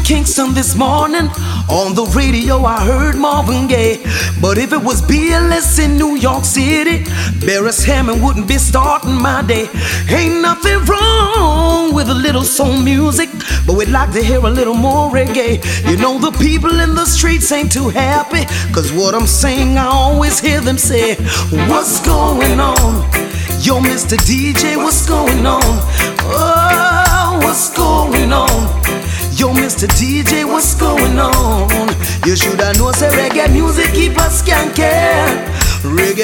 Kingston this morning. On the radio I heard Marvin Gaye. But if it was BLS in New York City, Beres Hammond wouldn't be starting my day. Ain't nothing wrong with a little soul music, but we'd like to hear a little more reggae. You know the people in the streets ain't too happy, cause what I'm saying I always hear them say, what's going on? Yo, Mr. DJ, what's going on? Oh, what's going on? Yo, Mr. DJ, what's going on? You shoulda know say reggae music keep us skanking. Reggae